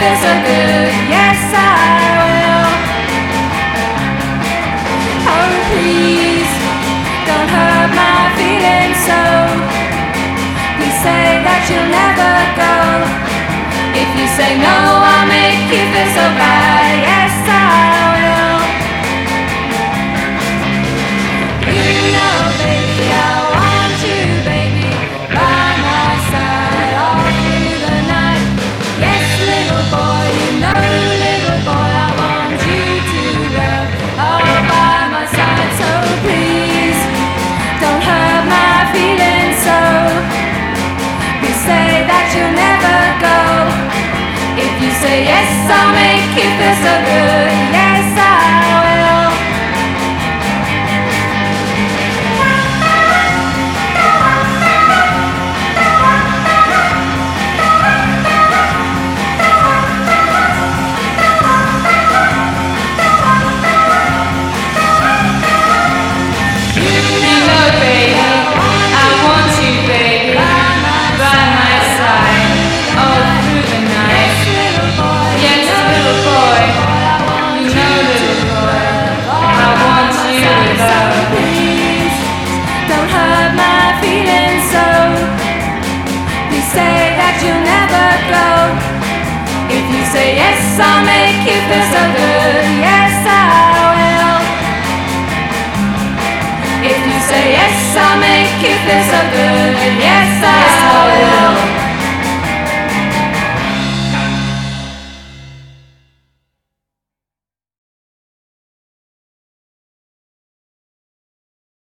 feel so good. Yes, I will. Oh, please, don't hurt my feelings so. Please say that you'll never go. If you say no, I'll make you feel so bad. Yes, I will. You know, baby, I want you, baby, by my side all through the night. Yes, little boy, you know, little boy, I want you to love all by my side. So please, don't hurt my feelings so. Please say that you'll never go. If you say yes, I'll make you feel so good. Yes, I will. You know, baby, I want you, baby, by my side all through the night. Yes, little boy, you know, little boy, I want you to love. Please, don't hurt my feelings so. Please say that you'll never go. If you say yes, I'll make you feel so good. Yes, I will. If you say yes, I'll make you feel so good. Yes, I will.